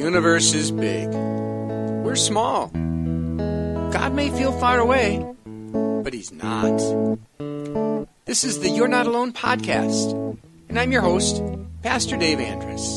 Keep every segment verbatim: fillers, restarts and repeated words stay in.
universe is big. We're small. God may feel far away, but He's not. This is the You're Not Alone podcast, and I'm your host, Pastor Dave Andrus.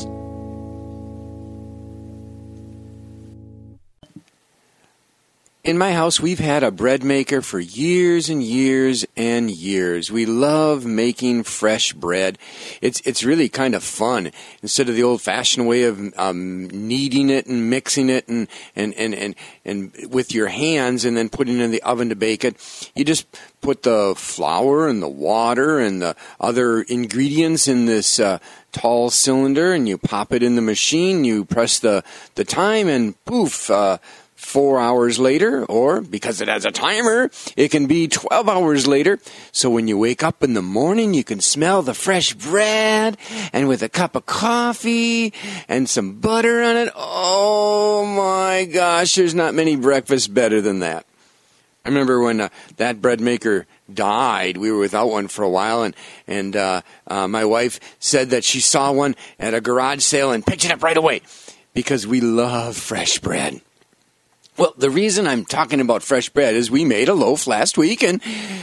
In my house, we've had a bread maker for years and years and years. We love making fresh bread. It's it's really kind of fun. Instead of the old-fashioned way of um, kneading it and mixing it and, and, and, and, and with your hands and then putting it in the oven to bake it, you just put the flour and the water and the other ingredients in this uh, tall cylinder, and you pop it in the machine. You press the, the time, and poof, uh, Four hours later, or because it has a timer, it can be twelve hours later. So when you wake up in the morning, you can smell the fresh bread, and with a cup of coffee and some butter on it, oh my gosh, there's not many breakfasts better than that. I remember when uh, that bread maker died, we were without one for a while, and, and uh, uh, my wife said that she saw one at a garage sale and picked it up right away because we love fresh bread. Well, the reason I'm talking about fresh bread is we made a loaf last week, and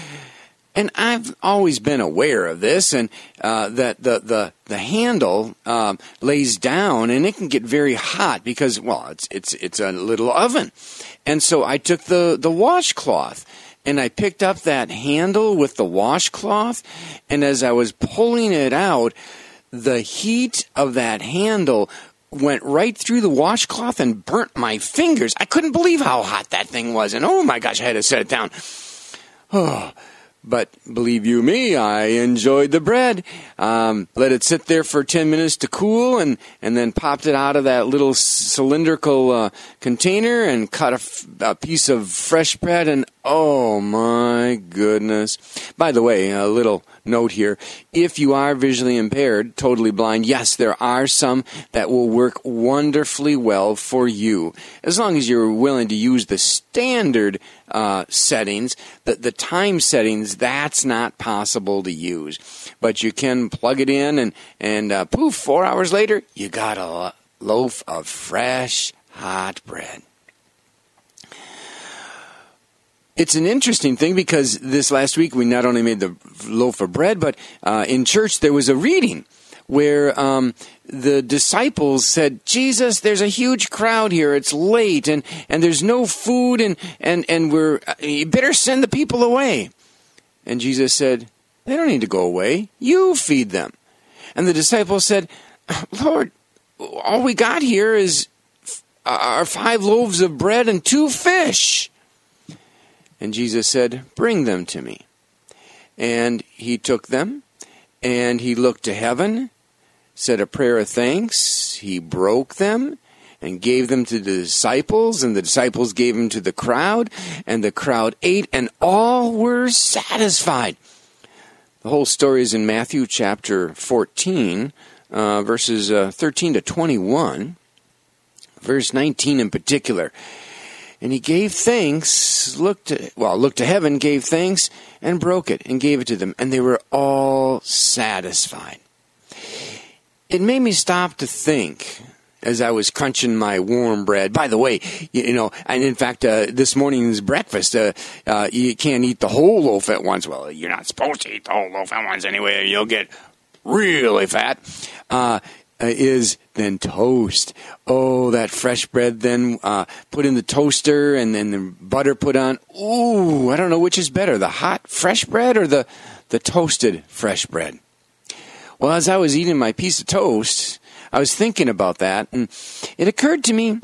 and I've always been aware of this, and uh, that the the the handle um, lays down, and it can get very hot because, well, it's it's it's a little oven, and so I took the the washcloth and I picked up that handle with the washcloth, and as I was pulling it out, the heat of that handle went right through the washcloth and burnt my fingers. I couldn't believe how hot that thing was. And oh my gosh, I had to set it down. Oh, but believe you me, I enjoyed the bread. Um, let it sit there for ten minutes to cool, and, and then popped it out of that little cylindrical uh, container and cut a, f- a piece of fresh bread. And oh my goodness. By the way, a little note here. If you are visually impaired, totally blind, yes, there are some that will work wonderfully well for you. As long as you're willing to use the standard uh, settings, the, the time settings, that's not possible to use. But you can plug it in, and, and uh, poof, four hours later, you got a lo- loaf of fresh, hot bread. It's an interesting thing because this last week we not only made the loaf of bread, but uh, in church there was a reading where um, the disciples said, Jesus, there's a huge crowd here. It's late, and, and there's no food, and, and, and we're you better send the people away. And Jesus said, they don't need to go away. You feed them. And the disciples said, Lord, all we got here is our five loaves of bread and two fish. And Jesus said, bring them to me. And he took them, and he looked to heaven, said a prayer of thanks. He broke them and gave them to the disciples, and the disciples gave them to the crowd, and the crowd ate, and all were satisfied. The whole story is in Matthew chapter fourteen, uh, verses uh, thirteen to twenty-one, verse nineteen in particular. And he gave thanks, looked to, well, looked to heaven, gave thanks, and broke it, and gave it to them. And they were all satisfied. It made me stop to think as I was crunching my warm bread. By the way, you know, and in fact, uh, this morning's breakfast, uh, uh, you can't eat the whole loaf at once. Well, you're not supposed to eat the whole loaf at once anyway. You'll get really fat. Uh Uh, is then toast. Oh, that fresh bread then uh, put in the toaster and then the butter put on. Ooh, I don't know which is better, the hot fresh bread or the, the toasted fresh bread. Well, as I was eating my piece of toast, I was thinking about that, and it occurred to me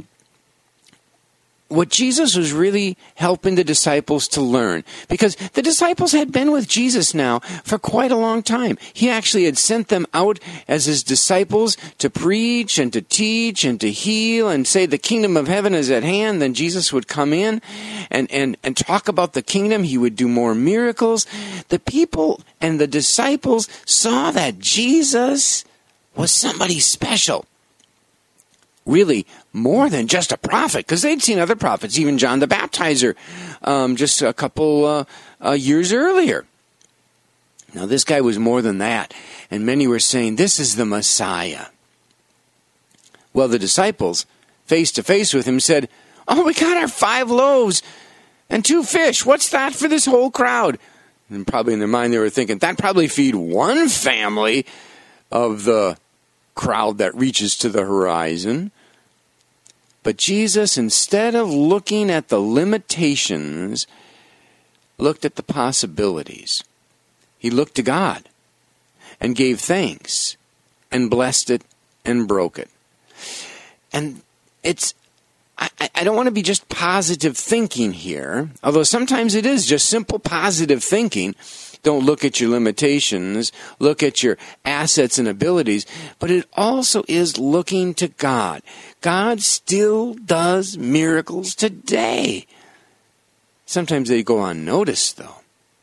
what Jesus was really helping the disciples to learn, because the disciples had been with Jesus now for quite a long time. He actually had sent them out as his disciples to preach and to teach and to heal and say the kingdom of heaven is at hand. Then Jesus would come in and, and, and talk about the kingdom. He would do more miracles. The people and the disciples saw that Jesus was somebody special. Really, more than just a prophet, because they'd seen other prophets, even John the Baptizer, um, just a couple uh, uh, years earlier. Now, this guy was more than that, and many were saying, this is the Messiah. Well, the disciples face to face with him, said, "Oh, we got our five loaves and two fish. What's that for this whole crowd?" And probably in their mind they were thinking, that probably feed one family of the crowd that reaches to the horizon. But Jesus, instead of looking at the limitations, looked at the possibilities. He looked to God and gave thanks and blessed it and broke it. And it's, I, I don't want to be just positive thinking here, although sometimes it is just simple positive thinking. Don't look at your limitations, look at your assets and abilities, but it also is looking to God. God still does miracles today. Sometimes they go unnoticed, though.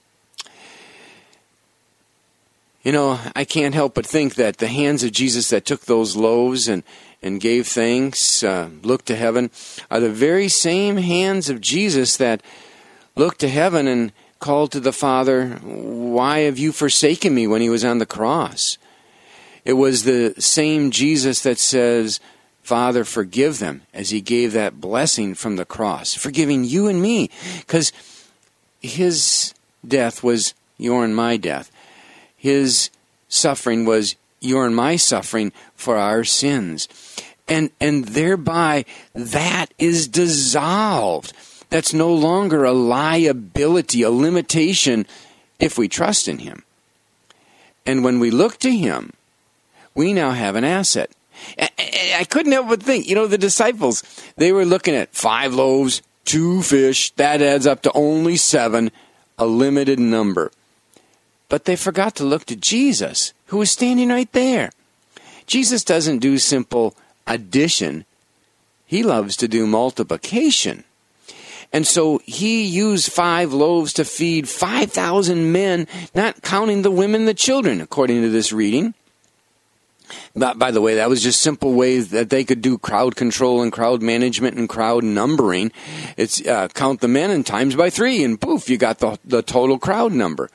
You know, I can't help but think that the hands of Jesus that took those loaves and, and gave thanks, uh, looked to heaven, are the very same hands of Jesus that looked to heaven and called to the Father, "Why have you forsaken me?" when he was on the cross. It was the same Jesus that says, "Father, forgive them," as he gave that blessing from the cross, forgiving you and me, because his death was your and my death. His suffering was your and my suffering for our sins. And, and thereby, that is dissolved. That's no longer a liability, a limitation, if we trust in him. And when we look to him, we now have an asset. I couldn't help but think, you know, the disciples, they were looking at five loaves, two fish, that adds up to only seven, a limited number. But they forgot to look to Jesus, who was standing right there. Jesus doesn't do simple addition. He loves to do multiplication. And so he used five loaves to feed five thousand men, not counting the women and the children, according to this reading. But, by the way, that was just simple ways that they could do crowd control and crowd management and crowd numbering. It's uh, count the men and times by three, and poof, you got the, the total crowd number.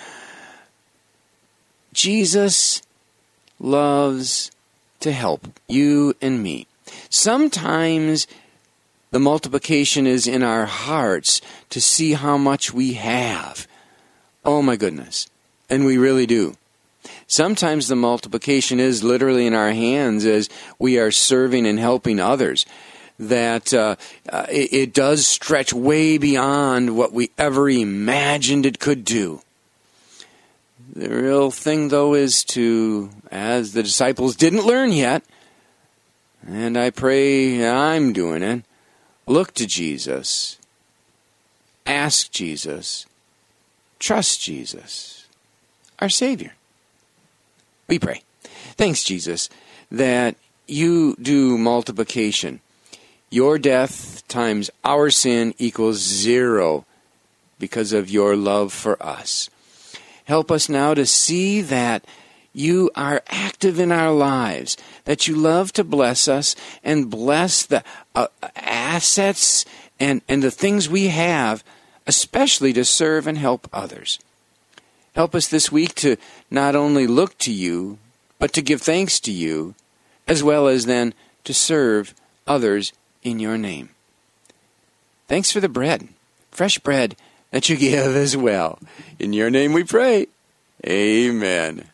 Jesus loves to help you and me. Sometimes the multiplication is in our hearts to see how much we have. Oh my goodness. And we really do. Sometimes the multiplication is literally in our hands as we are serving and helping others. That uh, uh, it, it does stretch way beyond what we ever imagined it could do. The real thing, though, is to, as the disciples didn't learn yet, and I pray I'm doing it, look to Jesus, ask Jesus, trust Jesus, our Savior. We pray. Thanks, Jesus, that you do multiplication. Your death times our sin equals zero because of your love for us. Help us now to see that you are active in our lives, that you love to bless us and bless the uh, assets and, and the things we have, especially to serve and help others. Help us this week to not only look to you, but to give thanks to you, as well as then to serve others in your name. Thanks for the bread, fresh bread, that you give as well. In your name we pray. Amen.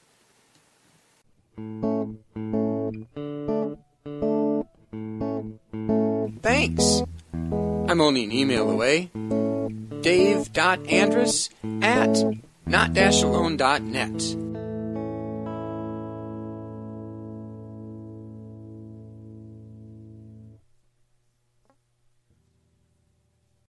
Thanks. I'm only an email away. Dave dot Andrus at not dash alone dot net.